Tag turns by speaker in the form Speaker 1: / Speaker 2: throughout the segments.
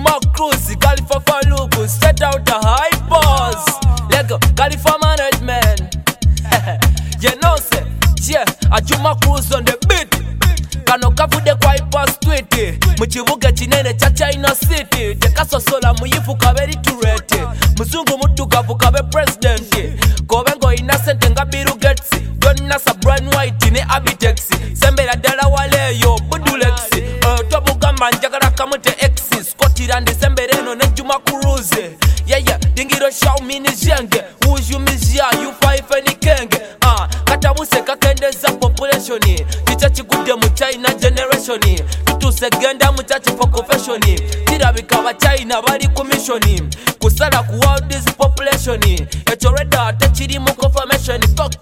Speaker 1: Juma Cruise, Khalifa Faluku, straight out the high boss. Lego, Khalifa management. You know say, yeah, a Juma Cruise on the beat. Kano kavude kwa hyper street. Muchivuga chinene cha China City. Tekaso sola muyifu kaberi turete. Muzungu mutu kavu kabe president. Kobengo innocent nga Bill Gates. Donna sa Brian White ne Abitexi. Sembera dala wale yo budulexi. Tobu gamba njagala kamute exi. Scotland sembere no ne Juma Cruise. Yeah, dingiro show mini jenge. Uju mizia you five any kenge. Katabuse kakendeza population. Chichachi kude mu China generation. Tutuse genda mu chachi for confession. Tirabika ba China bali commission. Kusala ku world this population. Etoreda atachiri mu confirmation.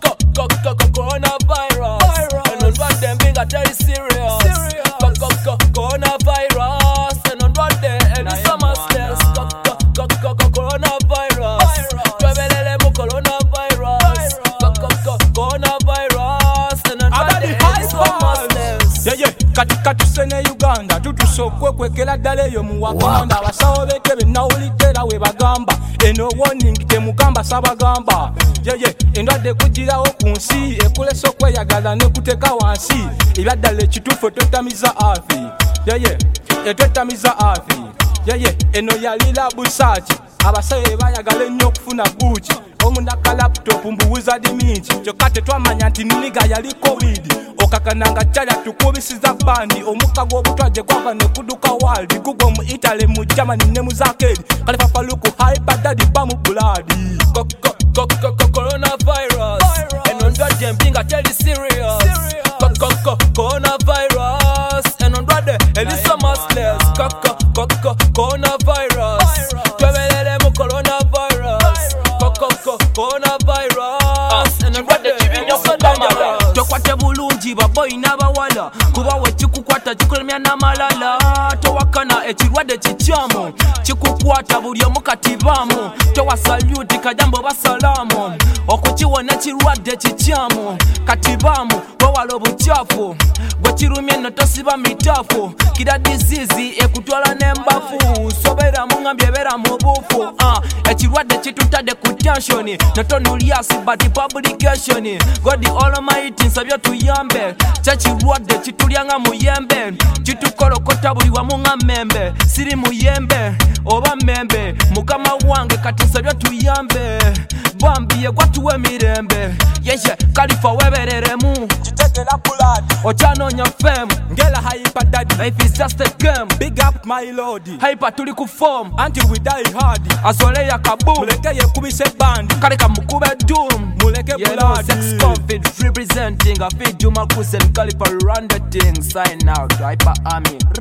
Speaker 1: Coronavirus. And on what them being a very serious. Coronavirus. And on what them and it's so much less. Coronavirus. Twebelele mu coronavirus. Coronavirus. And on what them and it's so much less.
Speaker 2: Yeah, katika tusene Uganda tutusokwe kwekela dale yo mu Wakanda abasawo betebe nawulidera we bagamba eno warning temugamba sabagamba yeah endwadde kugirawo ku nsi ekulesa okweyagala ne kuteka wansi ebyadala ekitufu twetamiza afi etwetamiza afi eno yalira busaaki abasawo bayagala ennyo okufuna buuki omundaka laptop mbuwuza diminti kyokka tetwamanya nti niniga yali covid okakananga kyala tukubisiza bandi omukka gw'obutwaje gwava ne kuduka waldi gugo mu Italy mu Germany ne mu zakedi Khalifa Faluku hyper daddy bamu bloody
Speaker 1: coronavirus and on that them being a very serious coronavirus and on that and it's so much less coronavirus twebelele mu coronavirus coronavirus and on that tokwate bulungi baboyi n'abawala kuba we kikukwata kikulemya n'amalala towakana ekirwadde kikyamu kikukwata buli omu katibamu towasaluti kajambo basalamu okukiwona ekirwadde kikyamu katibamu wewala obukyafu gwe kirumye no tosiba mitafu kira disease ekutwala n'embafu sobera mungambye ebeera mu bufu ekirwadde kitutadde ku tension notonuliasi but publication God the Almighty nsabye tuyambe kyekirwadde kitulyanga muyembe kitukolokota buli wamu nga mmembe siri muyembe oba mmembe mukama wange kati nsabye tuyambe bambiye gwatuwa emirembe yeye Khalifa webereremu
Speaker 2: kitegera blood
Speaker 1: ochanoonya fame
Speaker 2: ngela hyper daddy
Speaker 1: life is just a game
Speaker 2: big up my lord
Speaker 1: hyper tuli ku form
Speaker 2: until we die hard
Speaker 1: asole ya kaboom
Speaker 2: muleke yekubise bandi
Speaker 1: kaleka mukube doom
Speaker 2: muleke blood
Speaker 1: sex confid representing a feed Juma Cruise and Khalifa run the thing sign out hyper army